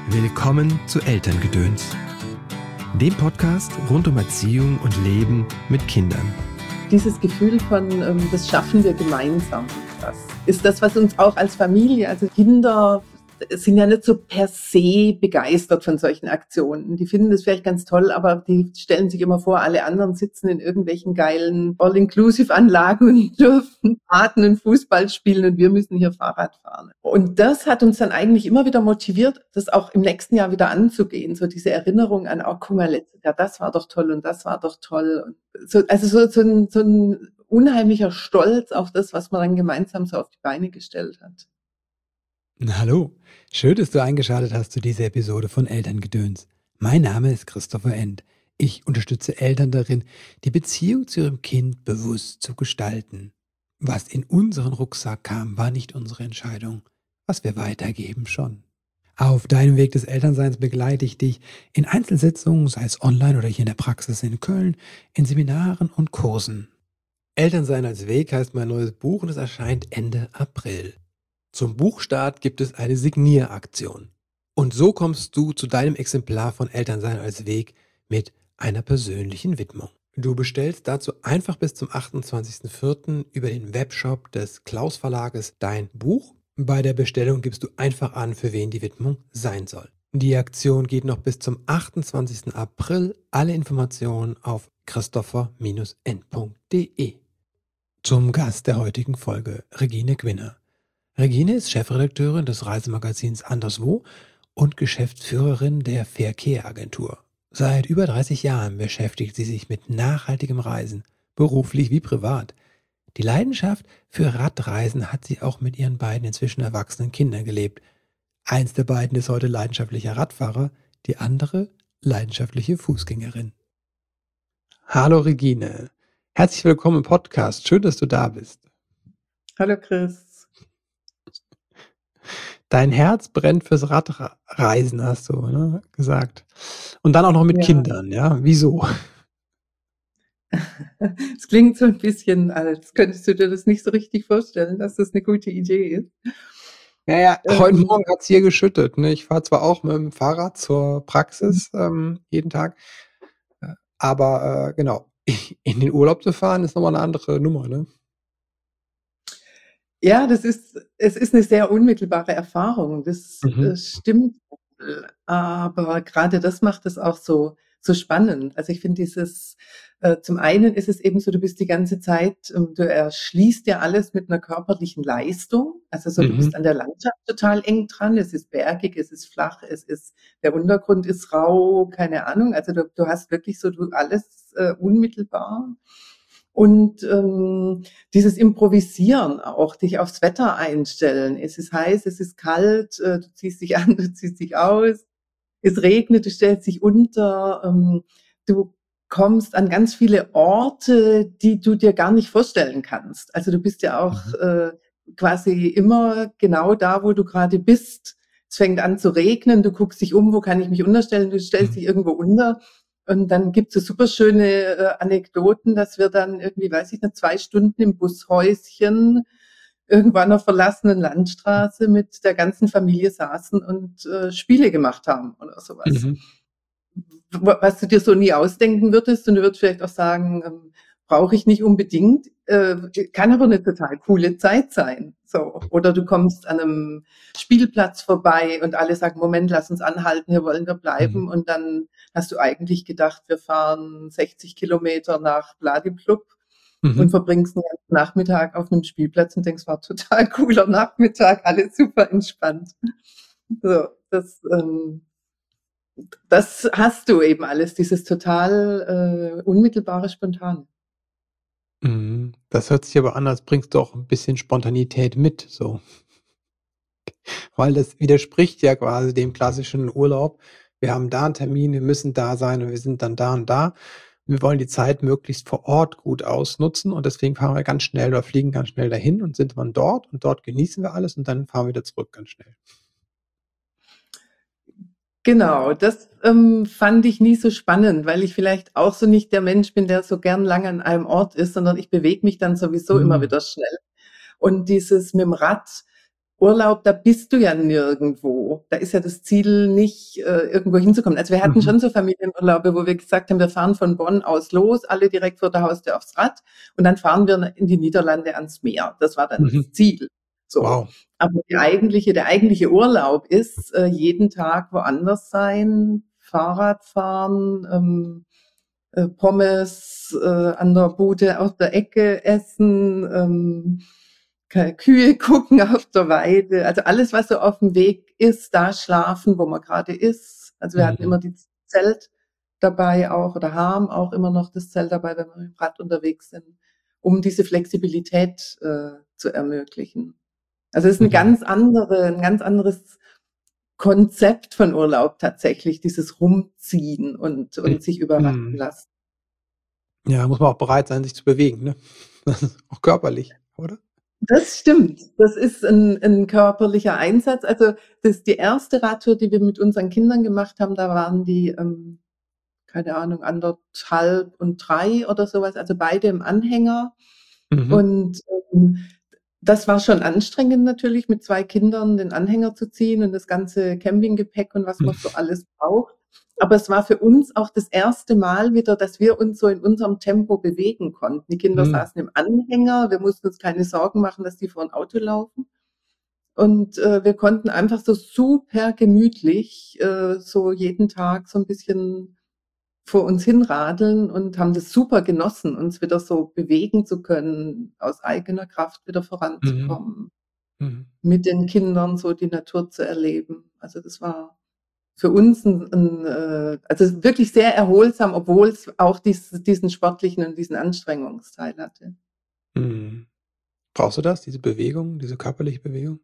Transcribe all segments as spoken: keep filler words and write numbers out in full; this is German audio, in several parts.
Willkommen zu Elterngedöns, dem Podcast rund um Erziehung und Leben mit Kindern. Dieses Gefühl von, ähm, das schaffen wir gemeinsam, das ist das, was uns auch als Familie, also Kinder sind ja nicht so per se begeistert von solchen Aktionen. Die finden das vielleicht ganz toll, aber die stellen sich immer vor, alle anderen sitzen in irgendwelchen geilen All-Inclusive-Anlagen und dürfen Paten und Fußball spielen und wir müssen hier Fahrrad fahren. Und das hat uns dann eigentlich immer wieder motiviert, das auch im nächsten Jahr wieder anzugehen. So diese Erinnerung an, oh, guck mal, letztes Jahr, das war doch toll und das war doch toll. Und so, also so, so, ein, so ein unheimlicher Stolz auf das, was man dann gemeinsam so auf die Beine gestellt hat. Hallo, schön, dass du eingeschaltet hast zu dieser Episode von Elterngedöns. Mein Name ist Christopher End. Ich unterstütze Eltern darin, die Beziehung zu ihrem Kind bewusst zu gestalten. Was in unseren Rucksack kam, war nicht unsere Entscheidung. Was wir weitergeben, schon. Auf deinem Weg des Elternseins begleite ich dich in Einzelsitzungen, sei es online oder hier in der Praxis in Köln, in Seminaren und Kursen. Elternsein als Weg heißt mein neues Buch und es erscheint Ende April. Zum Buchstart gibt es eine Signieraktion. Und so kommst du zu deinem Exemplar von Elternsein als Weg mit einer persönlichen Widmung. Du bestellst dazu einfach bis zum achtundzwanzigsten vierten über den Webshop des Klaus Verlages dein Buch. Bei der Bestellung gibst du einfach an, für wen die Widmung sein soll. Die Aktion geht noch bis zum achtundzwanzigsten April. Alle Informationen auf christopher Bindestrich end punkt de. Zum Gast der heutigen Folge, Regine Gwinner. Regine ist Chefredakteurin des Reisemagazins Anderswo und Geschäftsführerin der Verkehr-Agentur. Seit über dreißig Jahren beschäftigt sie sich mit nachhaltigem Reisen, beruflich wie privat. Die Leidenschaft für Radreisen hat sie auch mit ihren beiden inzwischen erwachsenen Kindern gelebt. Eins der beiden ist heute leidenschaftlicher Radfahrer, die andere leidenschaftliche Fußgängerin. Hallo Regine, herzlich willkommen im Podcast, schön, dass du da bist. Hallo Chris. Dein Herz brennt fürs Radreisen, hast du ne, gesagt. Und dann auch noch mit Ja. Kindern, ja? Wieso? Es klingt so ein bisschen, als könntest du dir das nicht so richtig vorstellen, dass das eine gute Idee ist. Naja, Ähm, heute Morgen hat es hier geschüttet. Ne? Ich fahre zwar auch mit dem Fahrrad zur Praxis ähm, jeden Tag, äh, aber äh, genau, in den Urlaub zu fahren ist nochmal eine andere Nummer, ne? Ja, das ist, es ist eine sehr unmittelbare Erfahrung. Das, Mhm. das stimmt. Aber gerade das macht es auch so, so spannend. Also ich finde dieses, äh, zum einen ist es eben so, du bist die ganze Zeit, ähm, du erschließt ja alles mit einer körperlichen Leistung. Also so, du Mhm. bist an der Landschaft total eng dran. Es ist bergig, es ist flach, es ist, der Untergrund ist rau, keine Ahnung. Also du, du hast wirklich so, du alles äh, unmittelbar. Und ähm, dieses Improvisieren auch, dich aufs Wetter einstellen. Es ist heiß, es ist kalt, äh, du ziehst dich an, du ziehst dich aus. Es regnet, du stellst dich unter. Ähm, du kommst an ganz viele Orte, die du dir gar nicht vorstellen kannst. Also du bist ja auch Mhm. äh, quasi immer genau da, wo du gerade bist. Es fängt an zu regnen, du guckst dich um, wo kann ich mich unterstellen, du stellst Mhm. dich irgendwo unter. Und dann gibt's so super schöne äh, Anekdoten, dass wir dann irgendwie, weiß ich nicht, zwei Stunden im Bushäuschen irgendwo an einer verlassenen Landstraße mit der ganzen Familie saßen und äh, Spiele gemacht haben oder sowas. Mhm. W- Was du dir so nie ausdenken würdest und du würdest vielleicht auch sagen, ähm, brauche ich nicht unbedingt, äh, kann aber eine total coole Zeit sein. So. Oder du kommst an einem Spielplatz vorbei und alle sagen, Moment, lass uns anhalten, hier wollen wir bleiben. Mhm. Und dann hast du eigentlich gedacht, wir fahren sechzig Kilometer nach Bladiplub und Mhm. verbringst einen ganzen Nachmittag auf einem Spielplatz und denkst, war total cooler Nachmittag, alles super entspannt. So, das, ähm, das hast du eben alles, dieses total äh, unmittelbare, spontane. Mhm. Das hört sich aber an, als bringst du auch ein bisschen Spontanität mit, so. Weil das widerspricht ja quasi dem klassischen Urlaub. Wir haben da einen Termin, wir müssen da sein und wir sind dann da und da. Wir wollen die Zeit möglichst vor Ort gut ausnutzen und deswegen fahren wir ganz schnell oder fliegen ganz schnell dahin und sind dann dort und dort genießen wir alles und dann fahren wir wieder zurück ganz schnell. Genau, das ähm, fand ich nie so spannend, weil ich vielleicht auch so nicht der Mensch bin, der so gern lange an einem Ort ist, sondern ich bewege mich dann sowieso immer Mhm. wieder schnell. Und dieses mit dem Rad Urlaub, da bist du ja nirgendwo. Da ist ja das Ziel nicht, äh, irgendwo hinzukommen. Also wir hatten Mhm. schon so Familienurlaube, wo wir gesagt haben, wir fahren von Bonn aus los, alle direkt vor der Haustür aufs Rad und dann fahren wir in die Niederlande ans Meer. Das war dann Mhm. das Ziel. So. Wow. Aber die eigentliche, der eigentliche Urlaub ist, äh, jeden Tag woanders sein, Fahrrad fahren, ähm, äh, Pommes äh, an der Bude aus der Ecke essen, ähm, Kühe gucken auf der Weide, also alles, was so auf dem Weg ist, da schlafen, wo man gerade ist. Also wir Mhm. hatten immer die Zelt dabei auch oder haben auch immer noch das Zelt dabei, wenn wir mit dem Rad unterwegs sind, um diese Flexibilität äh, zu ermöglichen. Also es ist eine Mhm. ganz andere, ein ganz anderes Konzept von Urlaub tatsächlich, dieses Rumziehen und, und sich überraschen Mhm. lassen. Ja, muss man auch bereit sein, sich zu bewegen, ne? Auch körperlich, oder? Das stimmt. Das ist ein, ein körperlicher Einsatz. Also das ist die erste Radtour, die wir mit unseren Kindern gemacht haben. Da waren die, ähm, keine Ahnung, anderthalb und drei oder sowas. Also beide im Anhänger. Mhm. Und ähm, das war schon anstrengend natürlich, mit zwei Kindern den Anhänger zu ziehen und das ganze Campinggepäck und was man so alles braucht. Aber es war für uns auch das erste Mal wieder, dass wir uns so in unserem Tempo bewegen konnten. Die Kinder Mhm. saßen im Anhänger, wir mussten uns keine Sorgen machen, dass die vor ein Auto laufen. Und äh, wir konnten einfach so super gemütlich äh, so jeden Tag so ein bisschen vor uns hinradeln und haben das super genossen, uns wieder so bewegen zu können, aus eigener Kraft wieder Mhm. voranzukommen, Mhm. mit den Kindern so die Natur zu erleben. Also das war für uns ein, ein äh, also wirklich sehr erholsam, obwohl es auch dies, diesen sportlichen und diesen Anstrengungsteil hatte. Mhm. Brauchst du das, diese Bewegung, diese körperliche Bewegung?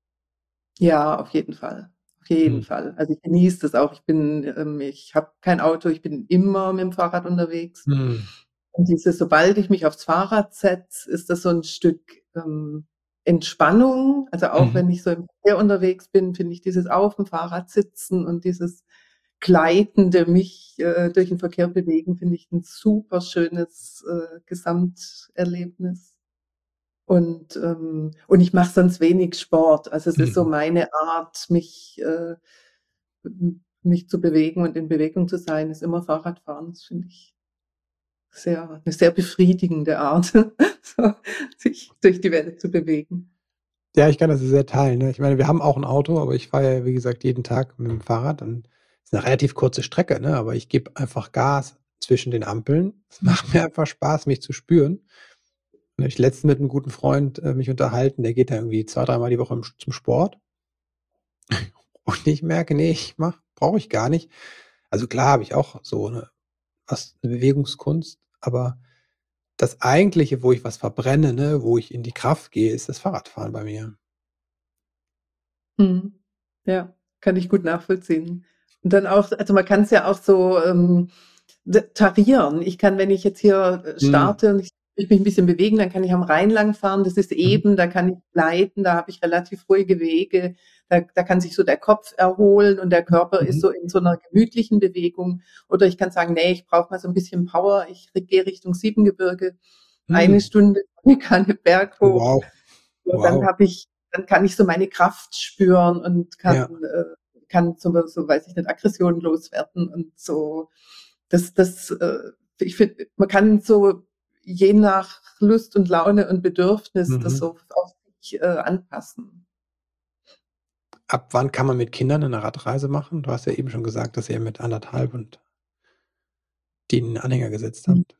Ja, auf jeden Fall. Auf jeden Mhm. Fall. Also ich genieße das auch. Ich bin, ähm, ich habe kein Auto, ich bin immer mit dem Fahrrad unterwegs. Mhm. Und dieses, sobald ich mich aufs Fahrrad setze, ist das so ein Stück ähm, Entspannung. Also auch Mhm. wenn ich so im Verkehr unterwegs bin, finde ich dieses auf dem Fahrrad sitzen und dieses gleitende mich äh, durch den Verkehr bewegen, finde ich ein super schönes äh, Gesamterlebnis. Und, ähm, und ich mache sonst wenig Sport. Also es ist so Mhm. meine Art, mich, äh, m- mich zu bewegen und in Bewegung zu sein, ist immer Fahrradfahren. Das finde ich sehr, eine sehr befriedigende Art, so, sich durch die Welt zu bewegen. Ja, ich kann das sehr teilen, ne? Ich meine, wir haben auch ein Auto, aber ich fahre ja, wie gesagt, jeden Tag mit dem Fahrrad und ist eine relativ kurze Strecke, ne? Aber ich gebe einfach Gas zwischen den Ampeln. Es macht mir einfach Spaß, mich zu spüren. Und habe ich letztens mit einem guten Freund äh, mich unterhalten, der geht da irgendwie zwei, dreimal die Woche im, zum Sport. Und ich merke, nee, ich mach, brauche ich gar nicht. Also klar habe ich auch so eine, was, eine Bewegungskunst, aber das Eigentliche, wo ich was verbrenne, ne, wo ich in die Kraft gehe, ist das Fahrradfahren bei mir. Mhm. Ja, kann ich gut nachvollziehen. Und dann auch, also man kann es ja auch so ähm, d- tarieren. Ich kann, wenn ich jetzt hier äh, Mhm. starte und ich, ich mich ein bisschen bewegen, dann kann ich am Rhein lang fahren. Das ist Mhm. eben, da kann ich gleiten, da habe ich relativ ruhige Wege. Da, da kann sich so der Kopf erholen und der Körper ist Mhm. so in so einer gemütlichen Bewegung. Oder ich kann sagen, nee, ich brauche mal so ein bisschen Power. Ich gehe Richtung Siebengebirge, eine Mhm. Stunde kann ich Berg hoch. Wow, Und dann wow. habe ich, dann kann ich so meine Kraft spüren und kann, Ja. äh, kann so, so, weiß ich nicht, Aggressionen loswerden und so. Das, das, äh, ich finde, man kann so je nach Lust und Laune und Bedürfnis das Mhm. so auf sich äh, anpassen. Ab wann kann man mit Kindern eine Radreise machen? Du hast ja eben schon gesagt, dass ihr mit anderthalb und die einen Anhänger gesetzt habt.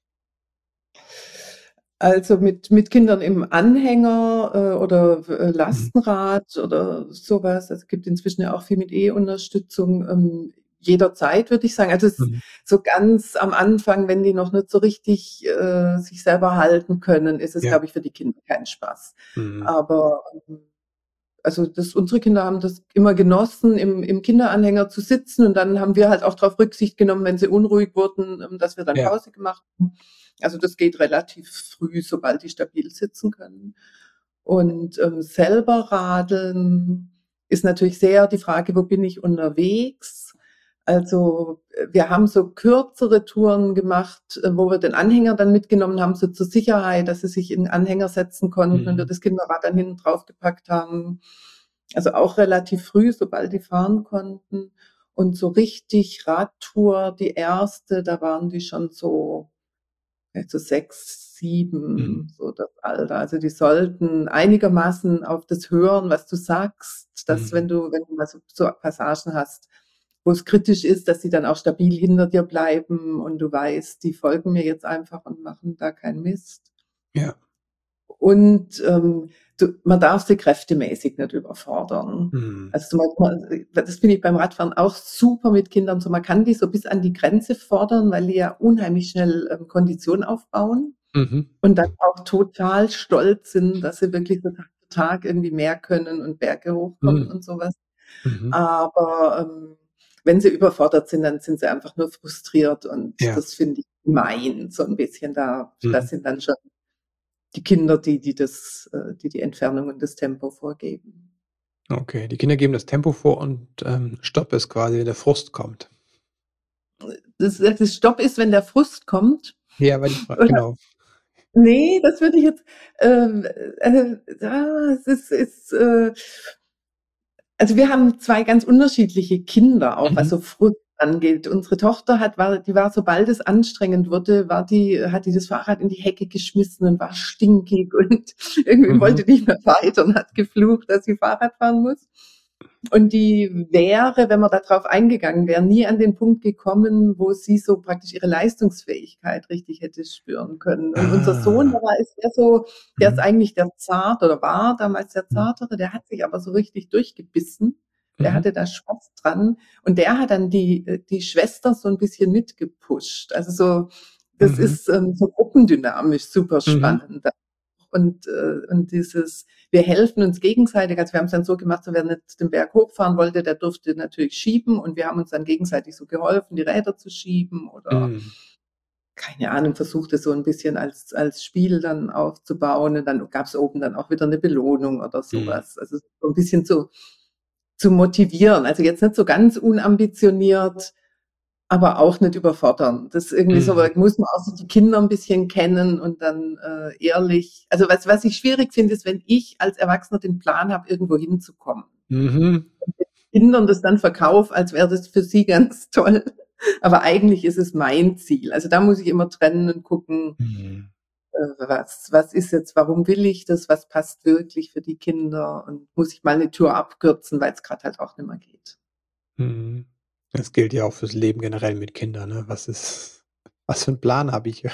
Also mit, mit Kindern im Anhänger äh, oder äh, Mhm. Lastenrad oder sowas. Also es gibt inzwischen ja auch viel mit E-Unterstützung. Ähm, jederzeit, würde ich sagen. Also es ist Mhm. so ganz am Anfang, wenn die noch nicht so richtig äh, sich selber halten können, ist es, Ja. glaube ich, für die Kinder kein Spaß. Mhm. Aber ähm, also das, unsere Kinder haben das immer genossen, im, im Kinderanhänger zu sitzen und dann haben wir halt auch darauf Rücksicht genommen, wenn sie unruhig wurden, ähm, dass wir dann Ja. Pause gemacht haben. Also das geht relativ früh, sobald die stabil sitzen können. Und ähm, selber radeln ist natürlich sehr die Frage, wo bin ich unterwegs? Also äh, wir haben so kürzere Touren gemacht, äh, wo wir den Anhänger dann mitgenommen haben, so zur Sicherheit, dass sie sich in den Anhänger setzen konnten und wir Mhm. das Kinderrad dann hinten drauf gepackt haben. Also auch relativ früh, sobald die fahren konnten. Und so richtig Radtour, die erste, da waren die schon so, so sechs, sieben, Mhm. so das Alter. Also die sollten einigermaßen auf das hören, was du sagst, dass Mhm. wenn du, wenn du mal so, so Passagen hast, wo es kritisch ist, dass sie dann auch stabil hinter dir bleiben und du weißt, die folgen mir jetzt einfach und machen da keinen Mist. Ja. Und ähm, du, man darf sie kräftemäßig nicht überfordern. Mhm. Also manchmal, das finde ich beim Radfahren auch super mit Kindern. So, man kann die so bis an die Grenze fordern, weil die ja unheimlich schnell ähm, Kondition aufbauen Mhm. und dann auch total stolz sind, dass sie wirklich so Tag für Tag irgendwie mehr können und Berge hochkommen Mhm. und sowas. Mhm. Aber ähm, wenn sie überfordert sind, dann sind sie einfach nur frustriert und Ja. das finde ich gemein, so ein bisschen da. Mhm. Das sind dann schon die Kinder, die die das, äh, die die Entfernung und das Tempo vorgeben. Okay, die Kinder geben das Tempo vor und ähm, Stopp ist quasi, wenn der Frust kommt. Das, das Stopp ist, wenn der Frust kommt. Ja, weil die Fra Oder, genau. nee, das würde ich jetzt. Ähm, äh, ah, es ist, ist äh, also wir haben zwei ganz unterschiedliche Kinder auch, was Mhm. so Frust angeht. Unsere Tochter hat, war, die war, sobald es anstrengend wurde, war die, hat die das Fahrrad in die Hecke geschmissen und war stinkig und irgendwie Mhm. wollte nicht mehr weiter und hat geflucht, dass sie Fahrrad fahren muss. Und die wäre, wenn wir da drauf eingegangen wären, nie an den Punkt gekommen, wo sie so praktisch ihre Leistungsfähigkeit richtig hätte spüren können. Und unser Sohn, der Ah. war, ist eher so, der ist Mhm. eigentlich der Zart oder war damals der Mhm. Zartere, der hat sich aber so richtig durchgebissen. Der Mhm. hatte da Spaß dran. Und der hat dann die, die Schwester so ein bisschen mitgepusht. Also so, das Mhm. ist ähm, so gruppendynamisch super Mhm. spannend. Und, äh, und dieses, wir helfen uns gegenseitig. Also wir haben es dann so gemacht, so wer nicht den Berg hochfahren wollte, der durfte natürlich schieben und wir haben uns dann gegenseitig so geholfen, die Räder zu schieben oder Mhm. keine Ahnung, versucht es so ein bisschen als, als Spiel dann aufzubauen. Und dann gab es oben dann auch wieder eine Belohnung oder Mhm. sowas. Also so ein bisschen zu, zu motivieren. Also jetzt nicht so ganz unambitioniert, aber auch nicht überfordern. Das ist irgendwie so, Mhm. da muss man auch so die Kinder ein bisschen kennen und dann äh, ehrlich. Also was, was ich schwierig finde, ist, wenn ich als Erwachsener den Plan habe, irgendwo hinzukommen. Mhm. Und den Kindern das dann verkaufe, als wäre das für sie ganz toll. Aber eigentlich ist es mein Ziel. Also da muss ich immer trennen und gucken, Mhm. äh, was, was ist jetzt, warum will ich das, was passt wirklich für die Kinder und muss ich mal eine Tour abkürzen, weil es gerade halt auch nicht mehr geht. Mhm. Das gilt ja auch fürs Leben generell mit Kindern, ne? Was ist was für 'n Plan habe ich?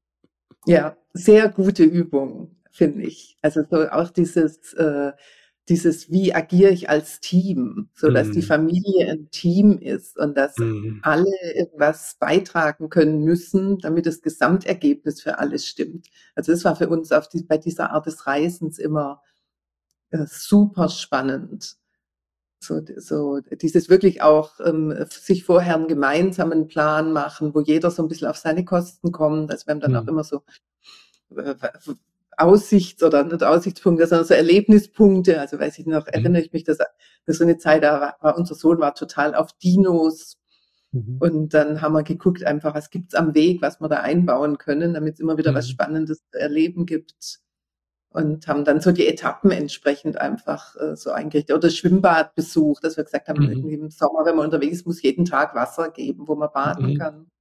Ja, sehr gute Übung, finde ich. Also so auch dieses, äh, dieses, wie agiere ich als Team, so dass die Mhm. Familie ein Team ist und dass Mhm. alle irgendwas beitragen können müssen, damit das Gesamtergebnis für alle stimmt. Also das war für uns auf die, bei dieser Art des Reisens immer äh, super spannend. So, so dieses wirklich auch ähm, sich vorher einen gemeinsamen Plan machen, wo jeder so ein bisschen auf seine Kosten kommt. Also wir haben dann auch Mhm. immer so äh, Aussichts- oder nicht Aussichtspunkte, sondern so Erlebnispunkte. Also weiß ich noch, Mhm. erinnere ich mich, dass das ist so eine Zeit, da war, war unser Sohn war total auf Dinos. Mhm. Und dann haben wir geguckt, einfach, was gibt's am Weg, was wir da einbauen können, damit es immer wieder was Mhm. Spannendes zu erleben gibt. Und haben dann so die Etappen entsprechend einfach äh, so eingerichtet. Oder Schwimmbadbesuch, dass wir gesagt haben, Mhm. irgendwie im Sommer, wenn man unterwegs ist, muss jeden Tag Wasser geben, wo man baden Mhm. kann.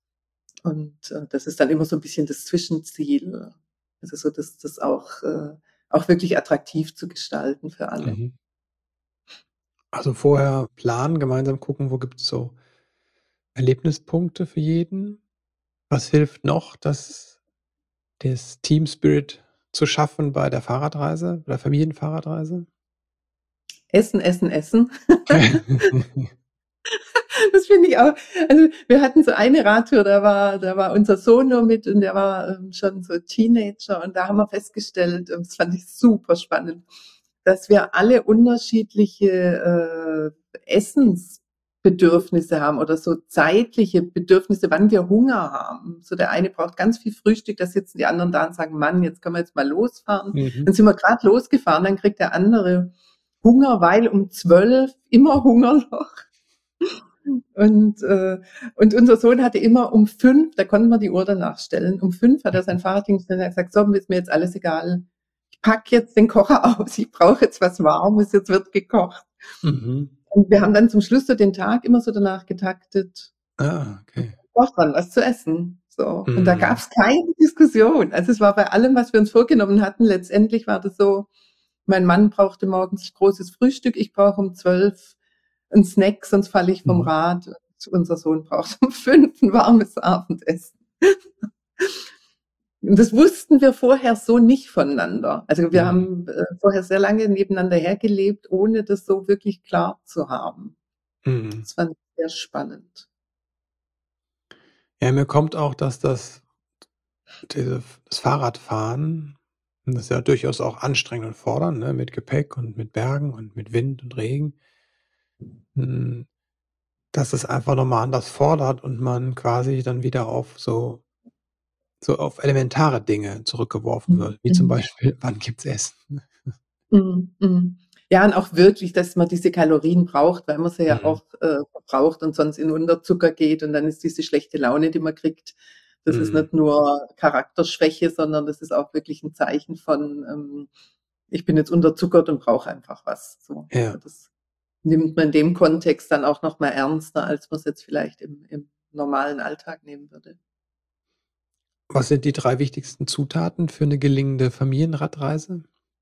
Und äh, das ist dann immer so ein bisschen das Zwischenziel. Also so, dass das auch, äh, auch wirklich attraktiv zu gestalten für alle. Mhm. Also, vorher planen, gemeinsam gucken, wo gibt's so Erlebnispunkte für jeden? Was hilft noch, das das Team Spirit zu schaffen bei der Fahrradreise, bei der Familienfahrradreise? Essen, essen, essen. Das finde ich auch. Also wir hatten so eine Radtour, da war, da war unser Sohn nur mit und der war ähm, schon so Teenager und da haben wir festgestellt, ähm, das fand ich super spannend, dass wir alle unterschiedliche äh, Essensbedürfnisse haben oder so zeitliche Bedürfnisse, wann wir Hunger haben. So der eine braucht ganz viel Frühstück, da sitzen die anderen da und sagen, Mann, jetzt können wir jetzt mal losfahren. Mhm. Dann sind wir gerade losgefahren, dann kriegt der andere Hunger, weil um zwölf immer Hungerloch. Und, äh, und unser Sohn hatte immer um fünf, da konnten wir die Uhr danach stellen, um fünf hat er sein Fahrrad hingestellt und hat gesagt, so, ist mir jetzt alles egal. pack jetzt den Kocher aus, ich brauche jetzt was Warmes, jetzt wird gekocht. Mhm. Und wir haben dann zum Schluss so den Tag immer so danach getaktet, Ah, okay. braucht man was zu essen. So. Und da Mhm. gab es keine Diskussion. Also es war bei allem, was wir uns vorgenommen hatten, letztendlich war das so, mein Mann brauchte morgens großes Frühstück, ich brauche um zwölf einen Snack, sonst falle ich vom Mhm. Rad. Und unser Sohn braucht um fünf ein warmes Abendessen. Und das wussten wir vorher so nicht voneinander. Also wir Mhm. haben äh, vorher sehr lange nebeneinander hergelebt, ohne das so wirklich klar zu haben. Mhm. Das fand ich sehr spannend. Ja, mir kommt auch, dass das, diese, das Fahrradfahren, das ist ja durchaus auch anstrengend und fordernd, ne? Mit Gepäck und mit Bergen und mit Wind und Regen, hm, dass es einfach nochmal anders fordert und man quasi dann wieder auf so, so auf elementare Dinge zurückgeworfen Mhm. wird, wie zum Beispiel, wann gibt's Essen? Mhm. Mhm. Ja, und auch wirklich, dass man diese Kalorien braucht, weil man sie ja Mhm. auch äh, verbraucht und sonst in Unterzucker geht und dann ist diese schlechte Laune, die man kriegt, das ist Mhm. nicht nur Charakterschwäche, sondern das ist auch wirklich ein Zeichen von, ähm, ich bin jetzt unterzuckert und brauche einfach was. So. Ja. Also das nimmt man in dem Kontext dann auch noch mal ernster, als man es jetzt vielleicht im, im normalen Alltag nehmen würde. Was sind die drei wichtigsten Zutaten für eine gelingende Familienradreise?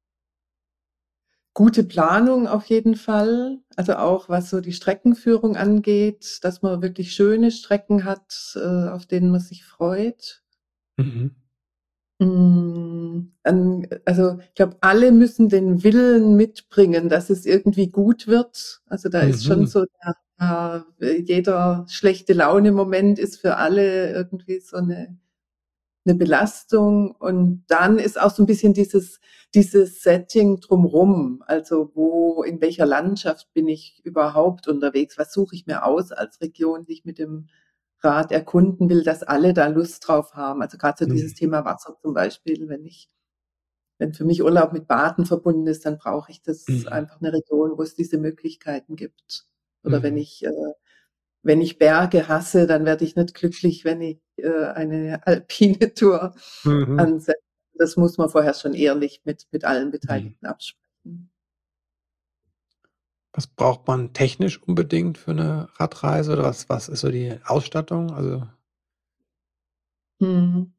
Gute Planung auf jeden Fall, also auch was so die Streckenführung angeht, dass man wirklich schöne Strecken hat, äh, auf denen man sich freut. Mhm. Hm, an also, ich glaube, alle müssen den Willen mitbringen, dass es irgendwie gut wird. Also, da ist schon Mhm. so der ja, jeder schlechte Laune-Moment ist für alle irgendwie so 'ne 'ne Belastung. Und dann ist auch so 'n bisschen dieses dieses Setting drumrum. Also, wo in welcher Landschaft bin ich überhaupt unterwegs? Was suche ich mir aus als Region, die ich mit dem Rad erkunden will, dass alle da Lust drauf haben? Also, grad so dieses Mhm. Thema Wasser zum Beispiel, wenn ich wenn für mich Urlaub mit Baden verbunden ist, dann brauche ich das Mhm. einfach 'ne Region, wo es diese Möglichkeiten gibt. Oder wenn Mhm. ich, äh wenn ich Berge hasse, dann werde ich nicht glücklich, wenn ich, äh, eine alpine Tour Mhm. ansetze. Das muss man vorher schon ehrlich mit mit allen Mhm. Beteiligten absprechen. Was braucht man technisch unbedingt für eine Radreise oder was was ist so die Ausstattung? Also Mhm.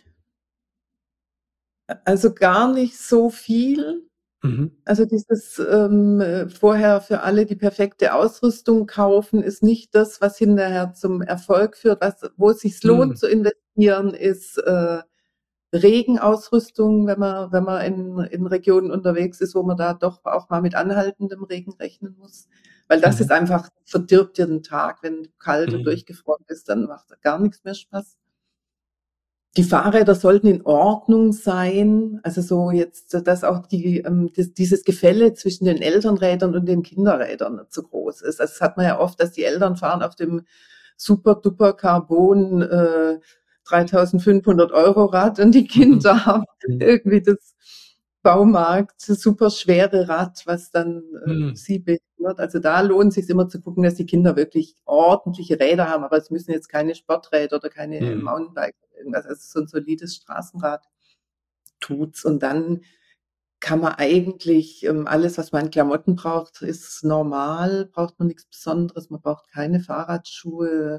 Also, gar nicht so viel. mhm. Also, dieses, ähm, äh, vorher für alle die perfekte Ausrüstung kaufen, ist nicht das, was hinterher zum Erfolg führt. Was wo es sich lohnt Mhm. zu investieren, ist, äh, Regenausrüstung, wenn man wenn man in in Regionen unterwegs ist, wo man da doch auch mal mit anhaltendem Regen rechnen muss. Weil das ist Mhm. einfach verdirbt dir den Tag. Wenn du kalt und Mhm. durchgefroren bist, dann macht da gar nix mehr Spaß. Die Fahrräder sollten in Ordnung sein. Also so jetzt, dass auch die, ähm, das, dieses Gefälle zwischen den Elternrädern und den Kinderrädern nicht so groß ist. Also das hat man ja oft, dass die Eltern fahren auf dem super duper Carbon äh, dreitausendfünfhundert Euro Rad und die Mhm. Kinder haben Mhm. irgendwie das Baumarkt super schwere Rad, was dann äh, Mhm. sie behindert. Also da lohnt sich immer zu gucken, dass die Kinder wirklich ordentliche Räder haben, aber es müssen jetzt keine Sporträder oder keine Mhm. Mountainbikes oder irgendwas. Also so ein solides Straßenrad tut's. Und dann kann man eigentlich ähm, alles, was man an Klamotten braucht, ist normal, braucht man nichts Besonderes. Man braucht keine Fahrradschuhe.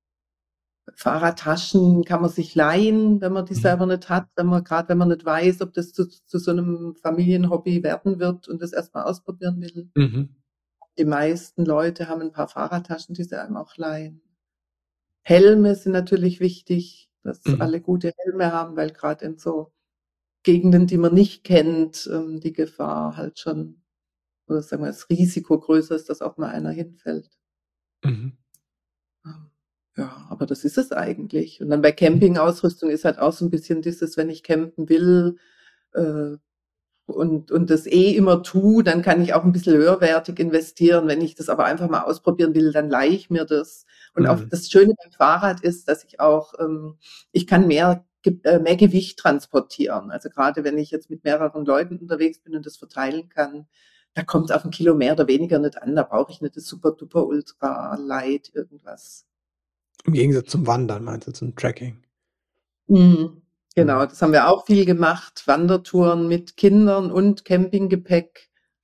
Fahrradtaschen kann man sich leihen, wenn man die Mhm. selber nicht hat, wenn man gerade wenn man nicht weiß, ob das zu zu so 'nem Familienhobby werden wird und das erst mal ausprobieren will. Mhm. Die meisten Leute haben 'n paar Fahrradtaschen, die sie einem auch leihen. Helme sind natürlich wichtig, dass Mhm. alle gute Helme haben, weil grad in so Gegenden, die man nicht kennt, ähm, die Gefahr halt schon oder sagen wir, das Risiko größer ist, dass auch mal einer hinfällt. Mhm. Ähm, ja, aber das ist es eigentlich. Und dann bei Mhm. Campingausrüstung ist halt auch so 'n bisschen dieses, wenn ich campen will, äh, und und das eh immer tue, dann kann ich auch 'n bisschen höherwertig investieren. Wenn ich das aber einfach mal ausprobieren will, dann leihe ich mir das. Und auch Mhm. das Schöne beim Fahrrad ist, dass ich auch ähm, ich kann mehr Ge äh, mehr Gewicht transportieren. Also grade wenn ich jetzt mit mehreren Leuten unterwegs bin und das verteilen kann, da kommt's auf 'n Kilo mehr oder weniger nicht an. Da brauche ich nicht das super duper ultra light irgendwas. Im Gegensatz zum Wandern meinst du, zum Trekking? Mhm. Genau, das haben wir auch viel gemacht. Wandertouren mit Kindern und Campinggepäck.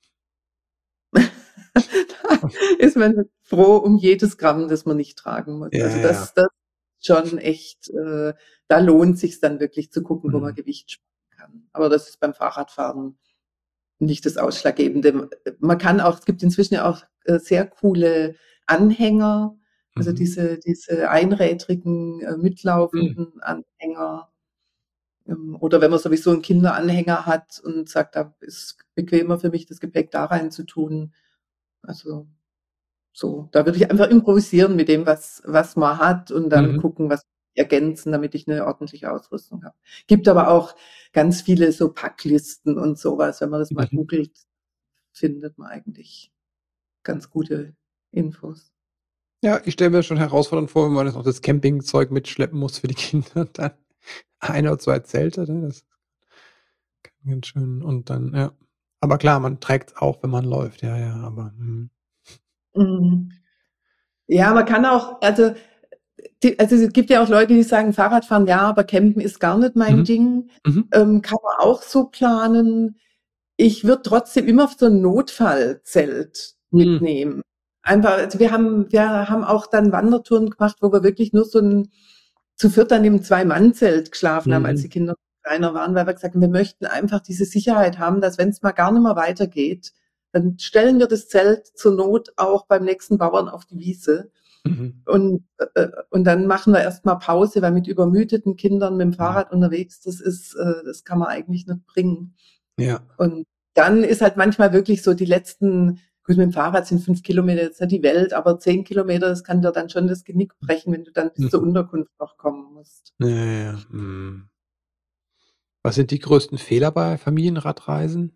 Da ist man froh um jedes Gramm, das man nicht tragen muss. Ja, Also ja. das, das ist schon echt, äh, da lohnt sich dann wirklich zu gucken, wo man Mhm. Gewicht sparen kann. Aber das ist beim Fahrradfahren nicht das Ausschlaggebende. Man kann auch, es gibt inzwischen ja auch äh, sehr coole Anhänger, also Mhm. diese, diese einrädrigen, äh, Mhm. mitlaufenden Anhänger. Ähm, Oder wenn man sowieso einen Kinderanhänger hat und sagt, da ist bequemer für mich, das Gepäck da rein zu tun. Also so, da würde ich einfach improvisieren mit dem, was, was man hat und dann Mhm. gucken, was ergänzen, damit ich eine ordentliche Ausrüstung habe. Gibt aber auch ganz viele so Packlisten und sowas. Wenn man das mal Mhm. googelt, findet man eigentlich ganz gute Infos. Ja, ich stelle mir schon herausfordernd vor, wenn man jetzt noch das Campingzeug mitschleppen muss für die Kinder und dann ein oder zwei Zelte, ne? Das kann ganz schön und dann, ja. Aber klar, man trägt's auch, wenn man läuft. Ja, ja, aber, mhm. Mhm. Ja, man kann auch, also, die, also es gibt ja auch Leute, die sagen, Fahrradfahren, ja, aber Campen ist gar nicht mein Mhm. Ding. Mhm. Ähm, kann man auch so planen. Ich würde trotzdem immer so ein Notfallzelt Mhm. mitnehmen. Einfach, also wir haben, wir haben auch dann Wandertouren gemacht, wo wir wirklich nur so ein, zu viert dann im Zwei-Mann-Zelt geschlafen haben, als die Mhm. Kinder kleiner waren, weil wir gesagt haben, wir möchten einfach diese Sicherheit haben, dass wenn es mal gar nicht mehr weitergeht, dann stellen wir das Zelt zur Not auch beim nächsten Bauern auf die Wiese. Mhm. Und, äh, und dann machen wir erstmal Pause, weil mit übermüdeten Kindern mit dem Mhm. Fahrrad unterwegs, das ist, äh, das kann man eigentlich nicht bringen. Ja. Und dann ist halt manchmal wirklich so die letzten, gut, mit dem Fahrrad sind fünf Kilometer jetzt nicht die Welt, aber zehn Kilometer, das kann dir dann schon das Genick brechen, wenn du dann bis zur Mhm. Unterkunft noch kommen musst. Ja, ja, ja. Mhm. Was sind die größten Fehler bei Familienradreisen?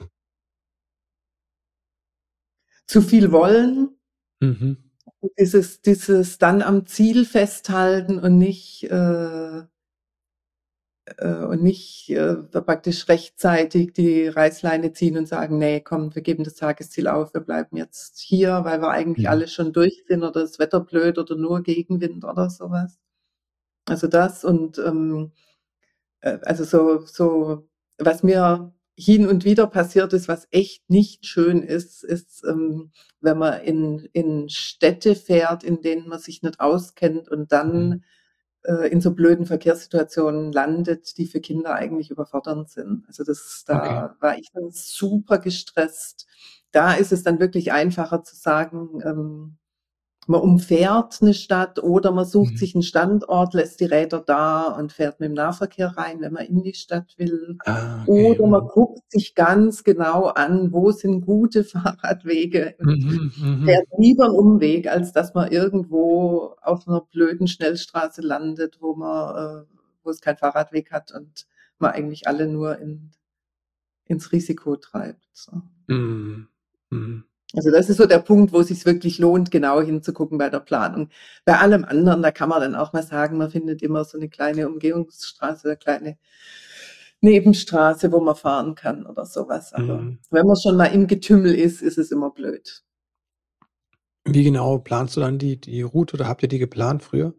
Zu viel wollen, Mhm. dieses, dieses dann am Ziel festhalten und nicht, äh, äh, und nicht äh, praktisch rechtzeitig die Reißleine ziehen und sagen, nee, komm, wir geben das Tagesziel auf, wir bleiben jetzt hier, weil wir eigentlich Mhm. alle schon durch sind oder das Wetter blöd oder nur Gegenwind oder sowas. Also das und ähm, äh, also so, so, was mir hin und wieder passiert ist, was echt nicht schön ist, ist, ähm, wenn man in, in Städte fährt, in denen man sich nicht auskennt und Mhm. dann äh, in so blöden Verkehrssituationen landet, die für Kinder eigentlich überfordernd sind. Also das, Okay. da war ich dann super gestresst. Da ist es dann wirklich einfacher zu sagen, ähm, man umfährt eine Stadt oder man sucht Mhm. sich einen Standort, lässt die Räder da und fährt mit dem Nahverkehr rein, wenn man in die Stadt will. Ah, okay. Oder man Mhm. guckt sich ganz genau an, wo sind gute Fahrradwege und Mhm. Mhm. fährt lieber einen Umweg, als dass man irgendwo auf einer blöden Schnellstraße landet, wo man, äh, wo es keinen Fahrradweg hat und man eigentlich alle nur in, ins Risiko treibt. So. Mhm. Mhm. Also das ist so der Punkt, wo es sich wirklich lohnt, genau hinzugucken bei der Planung. Bei allem anderen, da kann man dann auch mal sagen, man findet immer so eine kleine Umgehungsstraße, eine kleine Nebenstraße, wo man fahren kann oder sowas. Aber Mhm. wenn man schon mal im Getümmel ist, ist es immer blöd. Wie genau planst du dann die die Route oder habt ihr die geplant früher?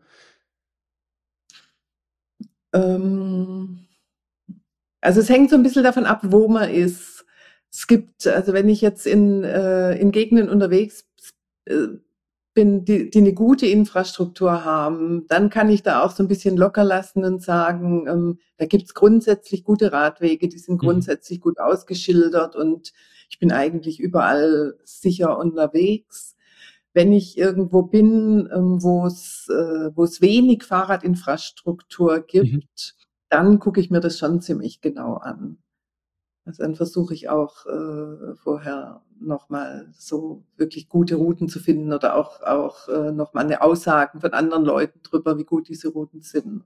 Ähm, also es hängt so ein bisschen davon ab, wo man ist. Es gibt, also wenn ich jetzt in, äh, in Gegenden unterwegs äh, bin, die, die eine gute Infrastruktur haben, dann kann ich da auch so ein bisschen locker lassen und sagen, ähm, da gibt's grundsätzlich gute Radwege, die sind Mhm. grundsätzlich gut ausgeschildert und ich bin eigentlich überall sicher unterwegs. Wenn ich irgendwo bin, ähm, wo es äh, wo es wenig Fahrradinfrastruktur Mhm. gibt, dann gucke ich mir das schon ziemlich genau an. Also dann versuche ich auch äh, vorher nochmal so wirklich gute Routen zu finden oder auch, auch äh, nochmal eine Aussagen von anderen Leuten drüber, wie gut diese Routen sind.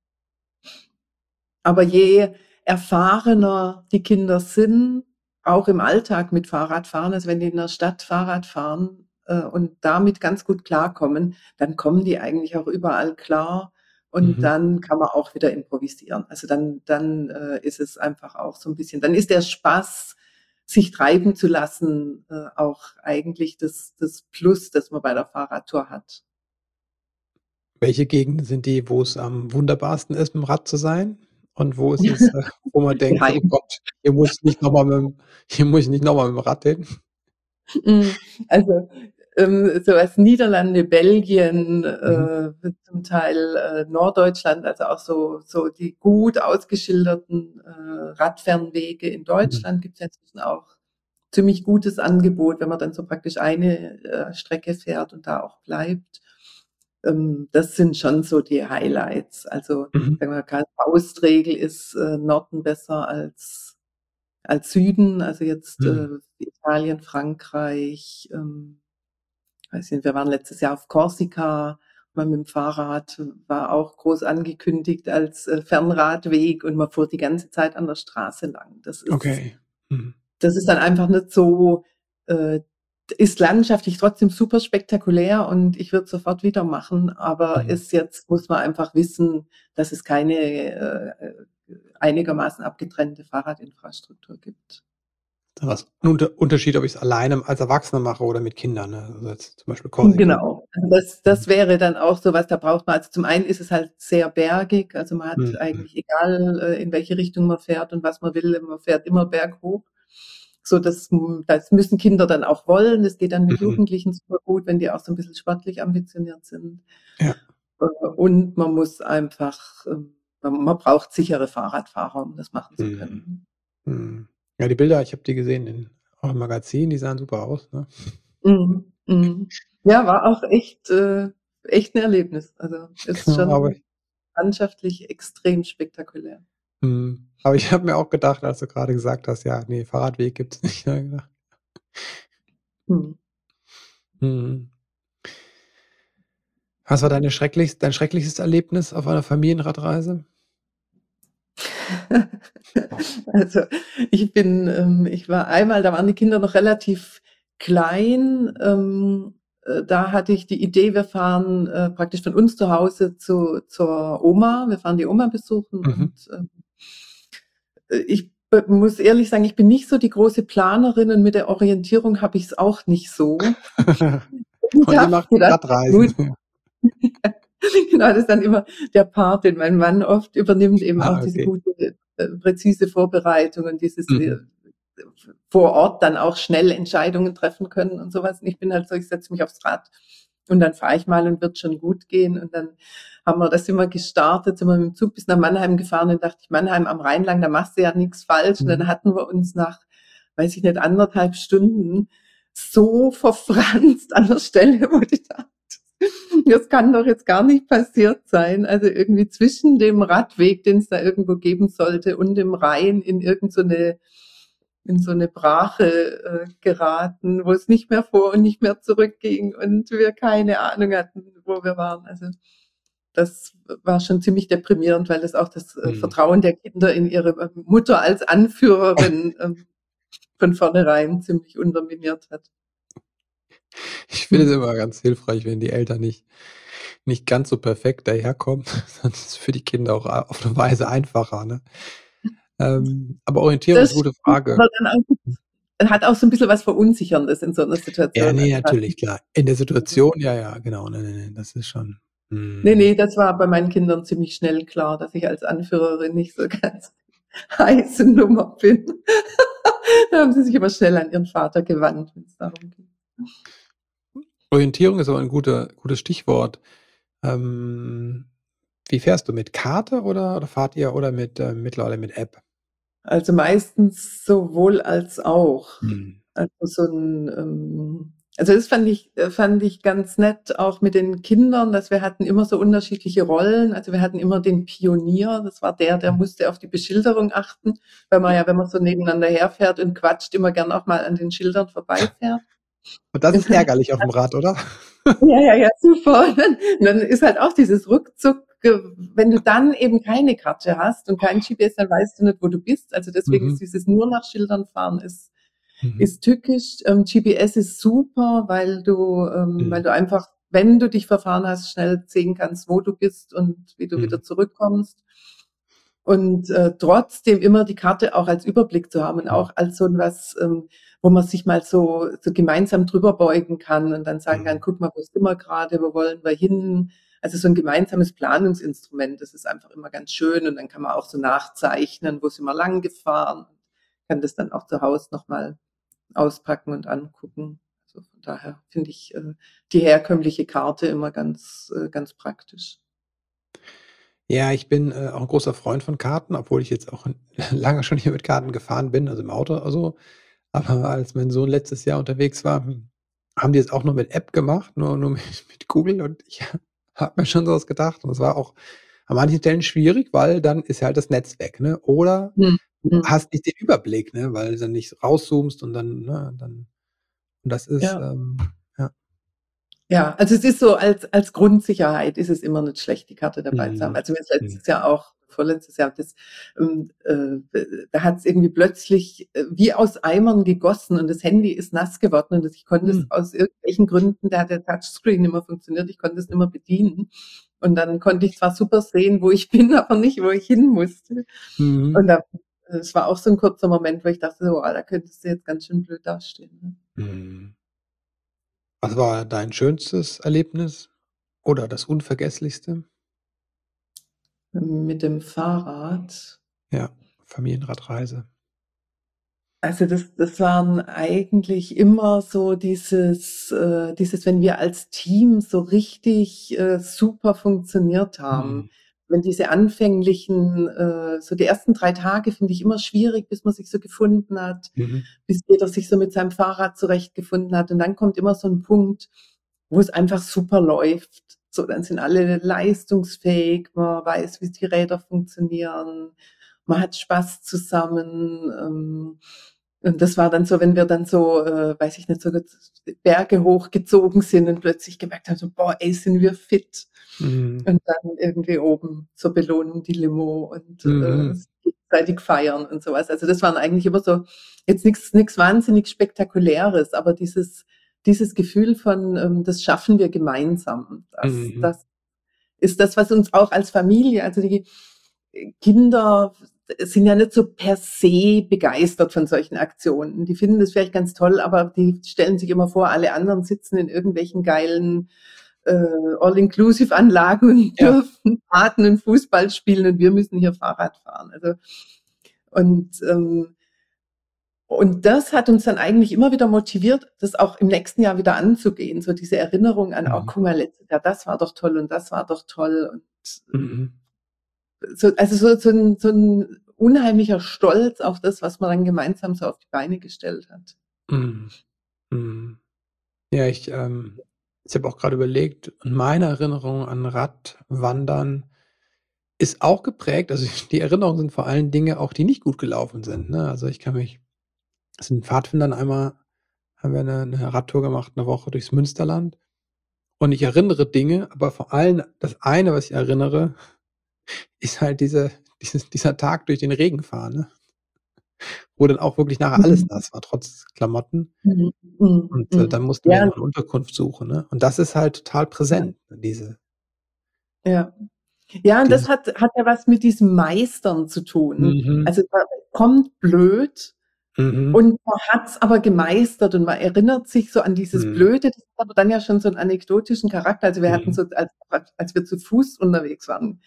Aber je erfahrener die Kinder sind, auch im Alltag mit Fahrradfahren, also wenn die in der Stadt Fahrrad fahren äh, und damit ganz gut klarkommen, dann kommen die eigentlich auch überall klar und Mhm. dann kann man auch wieder improvisieren. Also dann, dann äh, ist es einfach auch so ein bisschen, dann ist der Spaß, sich treiben zu lassen, äh, auch eigentlich das, das Plus, das man bei der Fahrradtour hat. Welche Gegenden sind die, wo es am wunderbarsten ist, mit'm Rad zu sein? Und wo ist es, äh, wo man denkt, oh Geheim. Gott, hier muss ich nicht nochmal mit, dem- hier muss ich nicht nochmal mit dem Rad hin? Mm, Also ähm, so als Niederlande, Belgien, Mhm. äh, zum Teil äh, Norddeutschland, also auch so, so die gut ausgeschilderten äh, Radfernwege in Mhm. Deutschland gibt es ja inzwischen auch ziemlich gutes Angebot, wenn man dann so praktisch eine äh, Strecke fährt und da auch bleibt. Ähm, das sind schon so die Highlights. Also Mhm. sagen wir, keine Faustregel ist äh, Norden besser als als Süden, also jetzt äh, Mhm. Italien, Frankreich, ähm, weiß nicht, wir waren letztes Jahr auf Korsika, mal mit dem Fahrrad, war auch groß angekündigt als äh, Fernradweg und man fuhr die ganze Zeit an der Straße lang. Das ist, Okay. Mhm. das ist dann einfach nicht so, äh, ist landschaftlich trotzdem super spektakulär und ich würde es sofort wieder machen, aber Mhm. ist jetzt, muss man einfach wissen, dass es keine äh, einigermaßen abgetrennte Fahrradinfrastruktur gibt. Was ein Unter Unterschied, ob ich es alleine als Erwachsener mache oder mit Kindern, ne? Also jetzt zum Beispiel Korsika. Genau. Also das, Mhm. das wäre dann auch so was, da braucht man, also zum einen ist es halt sehr bergig, also man hat Mhm. eigentlich egal, äh, in welche Richtung man fährt und was man will, man fährt immer berghoch. So, das, das müssen Kinder dann auch wollen. Das geht dann mit Mhm. Jugendlichen super gut, wenn die auch so ein bisschen sportlich ambitioniert sind. Ja. Äh, Und man muss einfach, ähm, man, man braucht sichere Fahrradfahrer, um das machen zu Mhm. können. Mhm. Ja, die Bilder, ich habe die gesehen in auch im Magazin, die sahen super aus, ne? Mhm. Mhm. Ja, war auch echt, äh, echt ein Erlebnis. Also ist Genau, aber schon landschaftlich extrem spektakulär. mhm. Aber ich habe mir auch gedacht, als du gerade gesagt hast, ja, ne, Fahrradweg gibt's nicht, habe ich gedacht. Mhm. Mhm. Was war deine schrecklichst dein schrecklichstes Erlebnis auf einer Familienradreise? Also ich bin, ähm, ich war einmal, da waren die Kinder noch relativ klein. Ähm, äh, da hatte ich die Idee, wir fahren äh, praktisch von uns zu Hause zu, zur Oma. Wir fahren die Oma besuchen Mhm. und ähm, äh, ich b- muss ehrlich sagen, ich bin nicht so die große Planerin und mit der Orientierung habe ich es auch nicht so. Ich Und ihr habe macht gedacht, gut, Radreisen. genau, das ist dann immer der Part, den mein Mann oft übernimmt, eben auch Ah, diese okay. gute, äh, präzise Vorbereitung und dieses äh, Mhm. vor Ort dann auch schnell Entscheidungen treffen können und sowas. Und ich bin halt so, ich setze mich aufs Rad und dann fahre ich mal und wird schon gut gehen. Und dann haben wir das immer gestartet, sind wir mit dem Zug bis nach Mannheim gefahren und dachte ich, Mannheim am Rheinland, da machst du ja nichts falsch. Und dann Mhm. hatten wir uns nach, weiß ich nicht, anderthalb Stunden so verfranst an der Stelle, wo ich dachte, das kann doch jetzt gar nicht passiert sein. Also irgendwie zwischen dem Radweg, den es da irgendwo geben sollte, und dem Rhein in irgend so eine, in so eine Brache äh, geraten, wo es nicht mehr vor und nicht mehr zurück ging und wir keine Ahnung hatten, wo wir waren. Also das war schon ziemlich deprimierend, weil das auch das äh, Mhm. Vertrauen der Kinder in ihre Mutter als Anführerin ähm, von vornherein ziemlich unterminiert hat. Ich finde es Hm. immer ganz hilfreich, wenn die Eltern nicht nicht ganz so perfekt daherkommen, sonst ist es für die Kinder auch a auf 'ne Weise einfacher, ne? Ähm, aber Orientierung ist Das 'ne gute stimmt, Frage. aber dann auch, hat auch so ein bisschen was Verunsicherndes in so einer Ja, Situation. ne, Also gerade, natürlich, klar. In der Situation, ja, ja, genau. Ne, ne, ne, das ist schon nee, mhm. nee, das war bei meinen Kindern ziemlich schnell klar, dass ich als Anführerin nicht so ganz heiße Nummer bin. Da haben sie sich aber schnell an ihren Vater gewandt, wenn es darum ging. Orientierung ist aber 'n guter gutes Stichwort. Ähm, wie fährst du? Mit Karte oder oder fahrt ihr oder mit, ähm, mittlerweile mit App? Also meistens sowohl als auch. Mhm. Also so ein, ähm, also das fand ich, äh, fand ich ganz nett, auch mit den Kindern, dass wir hatten immer so unterschiedliche Rollen. Also wir hatten immer den Pionier, das war der, der Mhm. musste auf die Beschilderung achten, weil man ja, wenn man so nebeneinander herfährt und quatscht, immer gern auch mal an den Schildern vorbeifährt. Und das ist ärgerlich auf'm Rad, oder? Ja, ja, ja, super. Und dann, dann ist halt auch dieses Ruckzuck, ge- wenn du dann eben keine Karte hast und kein G P S, dann weißt du nicht, wo du bist. Also deswegen Mhm. ist dieses nur nach Schildern fahren ist, Mhm. ist tückisch. Ähm, G P S ist super, weil du, ähm, weil Mhm. du einfach, wenn du dich verfahren hast, schnell sehen kannst, wo du bist und wie du Mhm. wieder zurückkommst. Und äh, trotzdem immer die Karte auch als Überblick zu haben und Mhm. auch als so was, ähm, wo man sich mal so, so gemeinsam drüber beugen kann und dann sagen kann, Mhm. guck mal, wo sind wir gerade, wo wollen wir hin? Also so ein gemeinsames Planungsinstrument, das ist einfach immer ganz schön und dann kann man auch so nachzeichnen, wo sind wir lang gefahren, kann das dann auch zu Hause nochmal auspacken und angucken. Also von daher finde ich äh, die herkömmliche Karte immer ganz, äh, ganz praktisch. Ja, ich bin äh, auch ein großer Freund von Karten, obwohl ich jetzt auch lange schon hier mit Karten gefahren bin, also im Auto oder so. Aber als mein Sohn letztes Jahr unterwegs war, hm, haben die es auch nur mit App gemacht, nur, nur mit, mit Google. Und ich habe mir schon sowas gedacht. Und es war auch an manchen Stellen schwierig, weil dann ist halt das Netz weg, ne? Oder Hm. du Hm. hast nicht den Überblick, ne? Weil du dann nicht rauszoomst und dann, ne, dann, und das ist, Ja. ähm, ja. Ja, also es ist so, als, als Grundsicherheit ist es immer nicht schlecht, die Karte dabei zu haben. Mhm. Also mir ist letztes Jahr auch, vorletztes Jahr, das, ähm, äh, da hat es irgendwie plötzlich äh, wie aus Eimern gegossen und das Handy ist nass geworden und das, ich konnte es Mhm. aus irgendwelchen Gründen, da hat der Touchscreen nicht mehr funktioniert, ich konnte es nicht mehr bedienen. Und dann konnte ich zwar super sehen, wo ich bin, aber nicht, wo ich hin musste. Mhm. Und da, es war auch so ein kurzer Moment, wo ich dachte, so, ah, da könntest du jetzt ganz schön blöd dastehen. Ne? Mhm. Was war dein schönstes Erlebnis oder das unvergesslichste? Mit dem Fahrrad. Ja, Familienradreise. Also das, das waren eigentlich immer so dieses, äh, dieses, wenn wir als Team so richtig äh, super funktioniert haben. Mhm. Wenn diese anfänglichen, äh, so die ersten drei Tage finde ich immer schwierig, bis man sich so gefunden hat, Mhm. bis jeder sich so mit seinem Fahrrad zurechtgefunden hat. Und dann kommt immer so ein Punkt, wo es einfach super läuft. So, dann sind alle leistungsfähig, man weiß, wie die Räder funktionieren, man hat Spaß zusammen. Ähm, und das war dann so, wenn wir dann so, äh, weiß ich nicht, so Berge hochgezogen sind und plötzlich gemerkt haben, so, boah, ey, sind wir fit. Mhm. Und dann irgendwie oben zur Belohnung die Limo und äh, Mhm. gegenseitig feiern und sowas. Also das waren eigentlich immer so, jetzt nichts nichts wahnsinnig Spektakuläres, aber dieses dieses Gefühl von, ähm, das schaffen wir gemeinsam. Das, Mhm. das ist das, was uns auch als Familie, also die Kinder sind ja nicht so per se begeistert von solchen Aktionen. Die finden das vielleicht ganz toll, aber die stellen sich immer vor, alle anderen sitzen in irgendwelchen geilen äh, All-Inclusive-Anlagen und Ja. dürfen baden und Fußball spielen und wir müssen hier Fahrrad fahren. Also und ähm, und das hat uns dann eigentlich immer wieder motiviert, das auch im nächsten Jahr wieder anzugehen. So diese Erinnerung an, oh, Mhm. guck mal, letztes Jahr, das war doch toll und das war doch toll. Und Mhm. so, also so, so, ein, so ein unheimlicher Stolz auf das, was man dann gemeinsam so auf die Beine gestellt hat. Mhm. Mhm. Ja, ich, ähm, ich habe auch gerade überlegt, und meine Erinnerung an Radwandern ist auch geprägt. Also die Erinnerungen sind vor allen Dingen auch, die nicht gut gelaufen sind. Ne? Also ich kann mich, es sind Pfadfindern einmal, haben wir eine, eine Radtour gemacht, eine Woche durchs Münsterland. Und ich erinnere Dinge, aber vor allem das eine, was ich erinnere, ist halt diese, dieses, dieser Tag durch den Regen fahren, ne? Wo dann auch wirklich nachher alles Mhm. nass war, trotz Klamotten. Mhm. Mhm. Und äh, dann Mhm. mussten wir Ja, noch eine Unterkunft suchen. Ne? Und das ist halt total ja, präsent, diese, ja. Ja, und das dieses, hat, hat ja was mit diesem Meistern zu tun. mhm, Also es kommt blöd mhm, und man hat's aber gemeistert und man erinnert sich so an dieses mhm, Blöde, das hat aber dann ja schon so einen anekdotischen Charakter. Also wir hatten mhm, so, als, als wir zu Fuß unterwegs waren,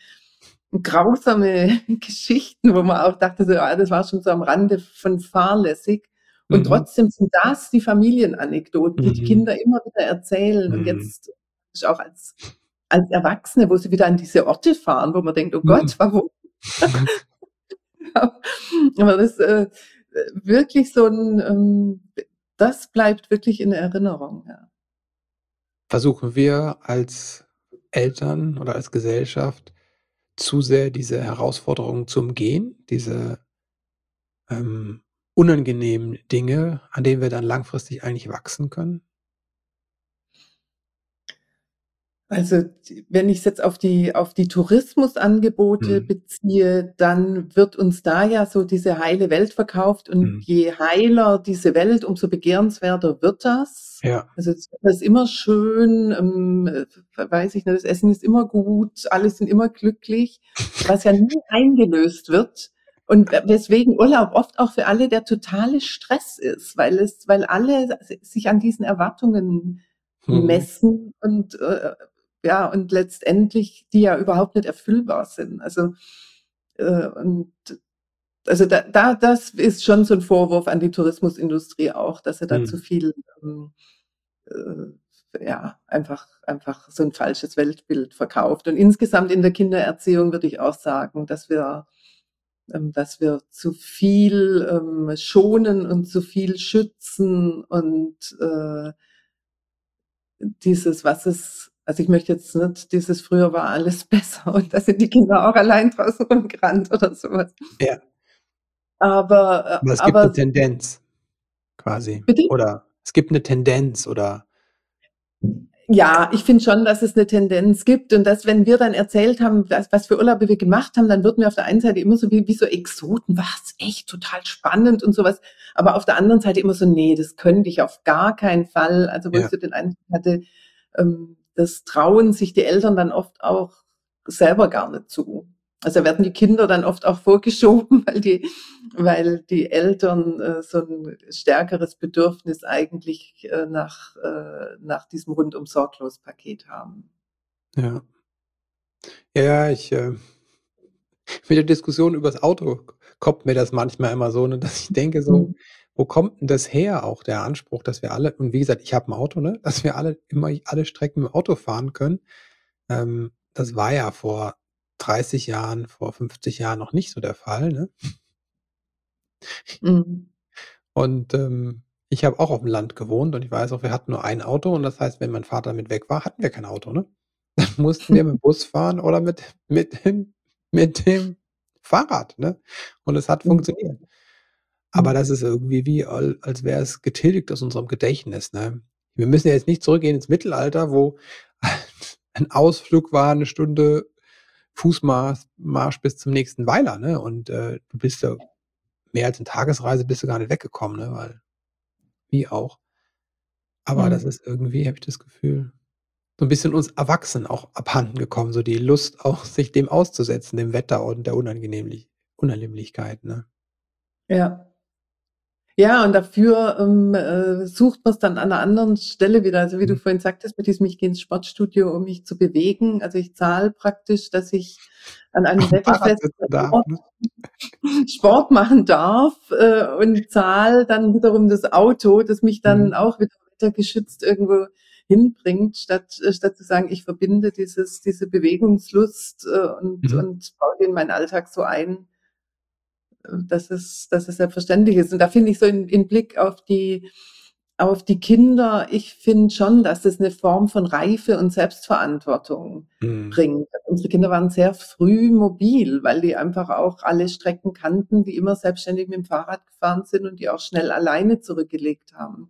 grausame Geschichten, wo man auch dachte, so, ah, das war schon so am Rande von fahrlässig. Und mhm, trotzdem sind das die Familienanekdoten, die die mhm, Kinder immer wieder erzählen. Und mhm, jetzt ist auch als, als Erwachsene, wo sie wieder an diese Orte fahren, wo man denkt, oh mhm. Gott, warum? Aber das äh, wirklich so ein, ähm, das bleibt wirklich in Erinnerung. Ja. Versuchen wir als Eltern oder als Gesellschaft zu sehr diese Herausforderungen zu umgehen, diese ähm, unangenehmen Dinge, an denen wir dann langfristig eigentlich wachsen können? Also, wenn ich es jetzt auf die auf die Tourismusangebote Mhm. beziehe, dann wird uns da ja so diese heile Welt verkauft und Mhm. je heiler diese Welt, umso begehrenswerter wird das. Ja. Also, das Wetter ist immer schön, ähm, äh, weiß ich nicht, das Essen ist immer gut, alle sind immer glücklich, was ja nie eingelöst wird und we weswegen Urlaub oft auch für alle der totale Stress ist, weil es weil alle sich an diesen Erwartungen Mhm. messen und, äh ja, und letztendlich die ja überhaupt nicht erfüllbar sind. Also, äh, und also da, da, das ist schon so ein Vorwurf an die Tourismusindustrie auch, dass sie da zu Mhm. viel, ähm, äh, ja, einfach, einfach so ein falsches Weltbild verkauft. Und insgesamt in der Kindererziehung würde ich auch sagen, dass wir, ähm, dass wir zu viel ähm, schonen und zu viel schützen und äh, dieses, was es, also ich möchte jetzt nicht, dieses früher war alles besser und da sind die Kinder auch allein draußen rumgerannt oder sowas. Ja, Aber, äh, aber es gibt 'ne aber Tendenz quasi. bitte? Oder es gibt 'ne Tendenz oder Ja, ich finde schon, dass es eine Tendenz gibt und dass, wenn wir dann erzählt haben, was, was für Urlaube wir gemacht haben, dann wurden wir auf der einen Seite immer so wie, wie so Exoten, was echt total spannend und sowas, aber auf der anderen Seite immer so, nee, das könnte ich auf gar keinen Fall. Also wo ich ja. so den Eindruck hatte, ähm, das trauen sich die Eltern dann oft auch selber gar nicht zu. Also werden die Kinder dann oft auch vorgeschoben, weil die, weil die Eltern äh, so ein stärkeres Bedürfnis eigentlich äh, nach, äh, nach diesem rundum sorglos Paket haben. Ja. Ja, ich, äh mit der Diskussion übers Auto kommt mir das manchmal immer so, ne, dass ich denke so: Mhm. „Wo kommt 'n das her, auch der Anspruch, dass wir alle“, und wie gesagt, ich habe 'n Auto, ne, dass wir alle immer alle Strecken mit dem Auto fahren können. Ähm, das war ja vor dreißig Jahren, vor fünfzig Jahren noch nicht so der Fall, ne? Mhm. Und, ähm, ich habe auch aufm Land gewohnt und ich weiß auch, wir hatten nur ein Auto und das heißt, wenn mein Vater mit weg war, hatten wir kein Auto, ne? Dann mussten wir mit'm Bus fahren oder mit mit dem mit dem Fahrrad, ne? Und es hat Mhm. funktioniert. Aber Mhm. das ist irgendwie wie, al als wäre es getilgt aus unserem Gedächtnis, ne? Wir müssen ja jetzt nicht zurückgehen ins Mittelalter, wo ein Ausflug war 'ne Stunde Fußmarsch Marsch bis zum nächsten Weiler, ne? Und, äh, du bist ja mehr als 'ne Tagesreise bist du gar nicht weggekommen, ne, weil wie auch. Aber das Mhm. ist irgendwie, habe ich das Gefühl, so 'n bisschen uns Erwachsenen auch abhanden gekommen, so die Lust auch, sich dem auszusetzen, dem Wetter und der Unangenehmlich Unannehmlichkeit, ne? Ja. Ja, und dafür ähm, äh, sucht man es dann an einer anderen Stelle wieder. Also wie du Mhm. vorhin sagtest, mit diesem, ich gehe ins Sportstudio, um mich zu bewegen. Also ich zahle praktisch, dass ich an einem Aufm Fahrrad wetterfesten sitzen darf, Ort ne? Sport machen darf äh, und zahle dann wiederum das Auto, das mich dann Mhm. auch wieder wettergeschützt irgendwo hinbringt, statt, äh, statt zu sagen, ich verbinde dieses, diese Bewegungslust äh, und, Mhm. und baue die in meinen Alltag so ein, äh, dass es, dass es selbstverständlich ist. Und da finde ich so in, in Blick auf die, auf die Kinder, ich finde schon, dass es eine Form von Reife und Selbstverantwortung Mhm. bringt. Unsere Kinder waren sehr früh mobil, weil die einfach auch alle Strecken kannten, die immer selbstständig mit dem Fahrrad gefahren sind und die auch schnell alleine zurückgelegt haben.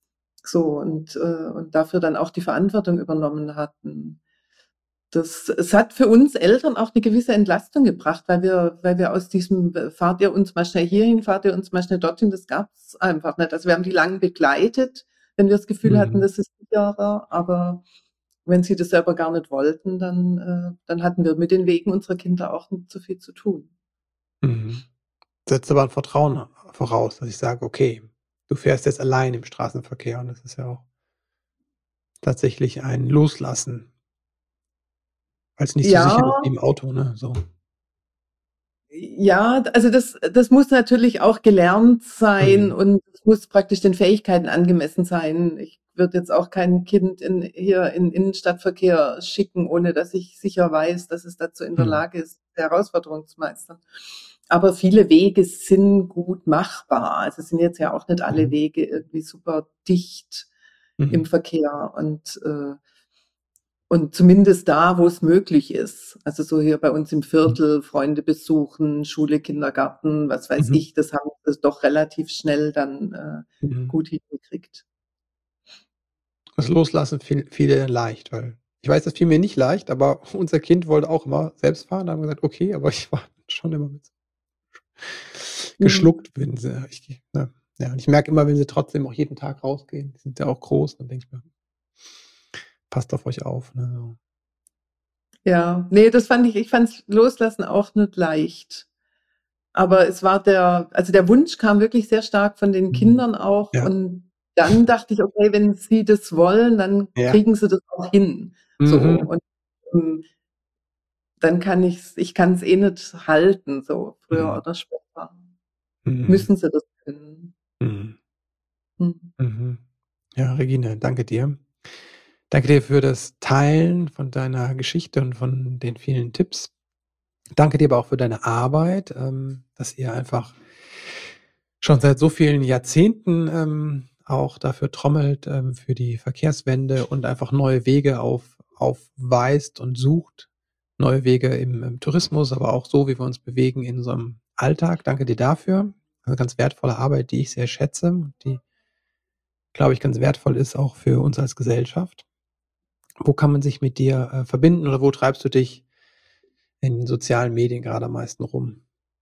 So, und, äh, und dafür dann auch die Verantwortung übernommen hatten. Das, es hat für uns Eltern auch eine gewisse Entlastung gebracht, weil wir, weil wir aus diesem, äh, fahrt ihr uns mal schnell hierhin, fahrt ihr uns mal schnell dorthin, das gab's einfach nicht. Also wir haben die lang begleitet, wenn wir das Gefühl hatten, Mhm. das ist sicherer, aber wenn sie das selber gar nicht wollten, dann, äh, dann hatten wir mit den Wegen unserer Kinder auch nicht so viel zu tun. Mhm. Setzt aber 'n Vertrauen voraus, dass ich sage: „Okay, du fährst jetzt allein im Straßenverkehr“, und das ist ja auch tatsächlich ein Loslassen, weil's nicht so Ja, sicher ist wie im Auto, ne, so. ja, also das, das muss natürlich auch gelernt sein Mhm. und es muss praktisch den Fähigkeiten angemessen sein. Ich würde jetzt auch kein Kind in, hier in Innenstadtverkehr schicken, ohne dass ich sicher weiß, dass es dazu in der Mhm. Lage ist, die Herausforderung zu meistern. Aber viele Wege sind gut machbar. Also es sind jetzt ja auch nicht alle Mhm. Wege irgendwie super dicht im Mhm. Verkehr und äh, und zumindest da, wo es möglich ist. Also so hier bei uns im Mhm. Viertel, Freunde besuchen, Schule, Kindergarten, was weiß Mhm. ich, das haben wir doch relativ schnell dann äh, Mhm. gut hingekriegt. Das Loslassen fiel fiel dir leicht, weil ich weiß, das fiel mir nicht leicht, aber unser Kind wollte auch immer selbst fahren. Da haben wir gesagt: „Okay“, aber ich war schon immer mit Mhm. geschluckt, wenn sie ich ne? Ja, und ich merke immer, wenn sie trotzdem auch jeden Tag rausgehen, die sind ja auch groß, dann denke ich mir: „Passt auf euch auf“, ne, so. Ja, nee, das fand ich, ich fand's Loslassen auch nicht leicht. Aber es war der, also der Wunsch kam wirklich sehr stark von den Mhm. Kindern auch Ja, und dann dachte ich, okay, wenn sie das wollen, dann ja. kriegen sie das auch hin. So, Mhm. und ähm, dann kann ich's ich kann es eh nicht halten, so früher Mhm. oder später. Mhm. Müssen sie das können. Mhm. Mhm. Mhm. Ja, Regine, danke dir. Danke dir für das Teilen von deiner Geschichte und von den vielen Tipps. Danke dir aber auch für deine Arbeit, ähm, dass ihr einfach schon seit so vielen Jahrzehnten ähm, auch dafür trommelt, ähm, für die Verkehrswende und einfach neue Wege auf, aufweist und sucht. Neue Wege im, im Tourismus, aber auch so, wie wir uns bewegen in unserem Alltag. Danke dir dafür. Eine ganz wertvolle Arbeit, die ich sehr schätze und die, glaube ich, ganz wertvoll ist auch für uns als Gesellschaft. Wo kann man sich mit dir äh, verbinden oder wo treibst du dich in den sozialen Medien gerade am meisten rum?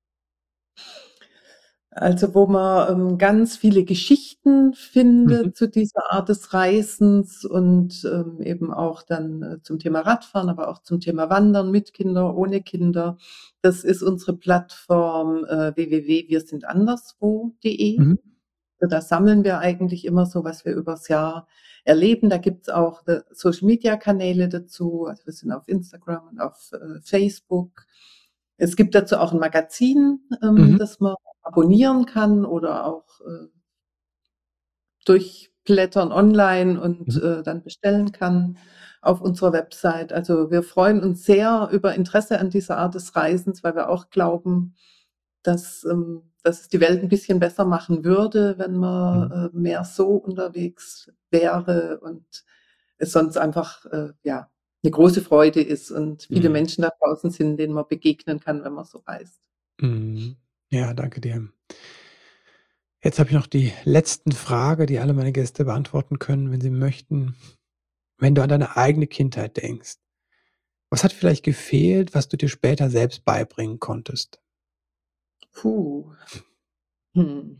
Also, wo man, ähm, ganz viele Geschichten Mhm. findet zu dieser Art des Reisens und, ähm, eben auch dann, äh, zum Thema Radfahren, aber auch zum Thema Wandern mit Kinder, ohne Kinder. Das ist unsere Plattform, äh, w w w punkt wir sind anderswo punkt de. Mhm. Da sammeln wir eigentlich immer so, was wir übers Jahr erleben. Da gibt's auch, äh, Social-Media-Kanäle dazu. Also, wir sind auf Instagram und auf, äh, Facebook. Es gibt dazu auch ein Magazin, ähm, Mhm. das man abonnieren kann oder auch, äh, durchblättern online und, Mhm. äh, dann bestellen kann auf unserer Website. Also, wir freuen uns sehr über Interesse an dieser Art des Reisens, weil wir auch glauben, dass, ähm, dass es die Welt ein bisschen besser machen würde, wenn Mhm. man, äh, mehr so unterwegs wäre und es sonst einfach, äh, ja, eine große Freude ist und viele Mhm. Menschen da draußen sind, denen man begegnen kann, wenn man so reist. Mhm. Ja, danke dir. Jetzt habe ich noch die letzten Frage, die alle meine Gäste beantworten können, wenn sie möchten. Wenn du an deine eigene Kindheit denkst, was hat vielleicht gefehlt, was du dir später selbst beibringen konntest? Puh. Hm.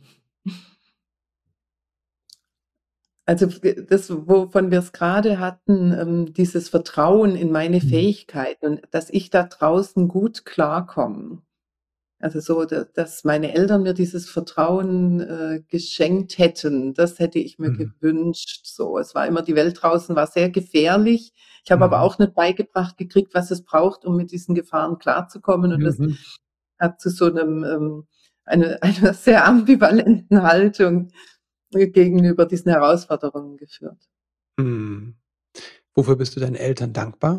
Also, w das, wovon wir es gerade hatten, ähm, dieses Vertrauen in meine Mhm. Fähigkeiten und dass ich da draußen gut klarkomme. Also, so, da dass meine Eltern mir dieses Vertrauen, äh, geschenkt hätten, das hätte ich mir Mhm. gewünscht, so. Es war immer die Welt draußen war sehr gefährlich. Ich habe aber Mhm. auch nicht beigebracht gekriegt, was es braucht, um mit diesen Gefahren klarzukommen und das Mhm. hat zu so 'nem, ähm eine einer sehr ambivalenten Haltung gegenüber diesen Herausforderungen geführt. Mhm. Wofür bist du deinen Eltern dankbar?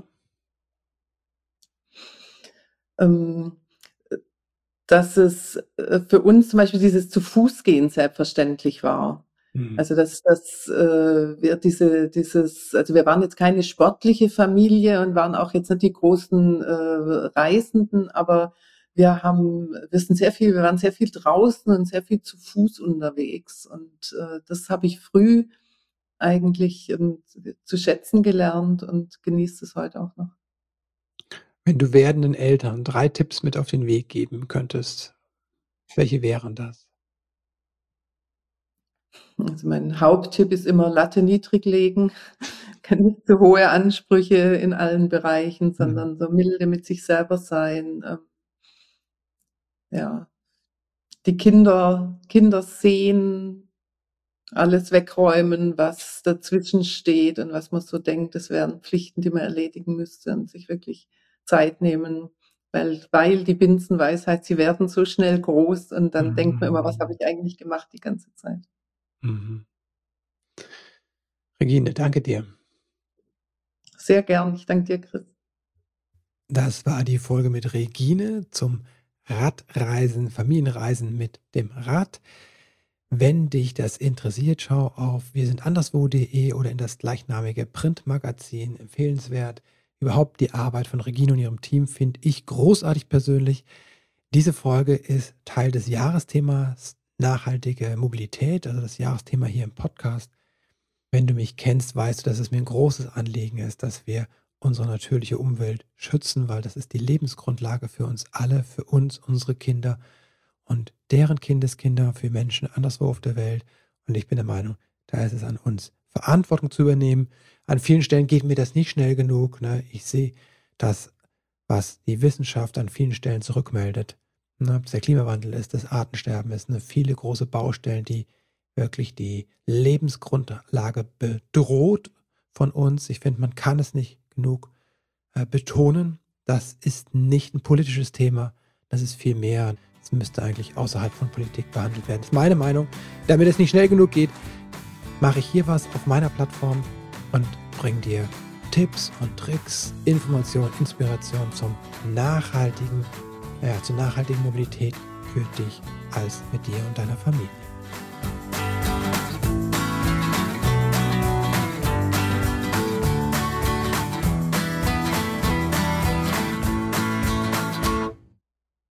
Ähm, äh, dass es, äh, für uns zum Beispiel dieses Zu-Fuß-Gehen selbstverständlich war. Mhm. Also, dass dass, äh, wir diese dieses also, wir waren jetzt keine sportliche Familie und waren auch jetzt nicht die großen, äh, Reisenden, aber wir haben wir sind sehr viel wir waren sehr viel draußen und sehr viel zu Fuß unterwegs und, äh, das habe ich früh eigentlich, ähm, zu schätzen gelernt und genieße es heute auch noch. Wenn du werdenden Eltern drei Tipps mit auf den Weg geben könntest, welche wären das? Also, mein Haupttipp ist immer Latte niedrig legen, nicht zu hohe Ansprüche in allen Bereichen, Mhm. sondern so milde mit sich selber sein, ähm, ja, die Kinder Kinder sehen, alles wegräumen, was dazwischen steht und was man so denkt, das wären Pflichten, die man erledigen müsste und sich wirklich Zeit nehmen, weil weil die Binsenweisheit, sie werden so schnell groß und dann denkt man immer: „Was habe Mhm. ich eigentlich gemacht die ganze Zeit?“ Mhm. Regine, danke dir. Sehr gern. Ich danke dir, Chris. Das war die Folge mit Regine zum Radreisen, Familienreisen mit dem Rad. Wenn dich das interessiert, schau auf wir sind anderswo punkt de oder in das gleichnamige Printmagazin. Empfehlenswert. Überhaupt die Arbeit von Regine und ihrem Team finde ich großartig persönlich. Diese Folge ist Teil des Jahresthemas nachhaltige Mobilität, also das Jahresthema hier im Podcast. Wenn du mich kennst, weißt du, dass es mir ein großes Anliegen ist, dass wir unsere natürliche Umwelt schützen, weil das ist die Lebensgrundlage für uns alle, für uns, unsere Kinder und deren Kindeskinder, für Menschen anderswo auf der Welt. Und ich bin der Meinung, da ist es an uns, Verantwortung zu übernehmen. An vielen Stellen geht mir das nicht schnell genug. Ne? Ich sehe das, was die Wissenschaft an vielen Stellen zurückmeldet. Ne? Ob es der Klimawandel ist, das Artensterben ist, ne? Viele große Baustellen, die wirklich die Lebensgrundlage bedroht von uns. Ich finde, man kann es nicht genug äh, betonen. Das ist nicht ein politisches Thema, das ist viel mehr. Es müsste eigentlich außerhalb von Politik behandelt werden. Das ist meine Meinung. Damit es nicht schnell genug geht, mache ich hier was auf meiner Plattform und bringe dir Tipps und Tricks, Informationen, Inspiration zum nachhaltigen, ja, zur nachhaltigen Mobilität für dich als mit dir und deiner Familie.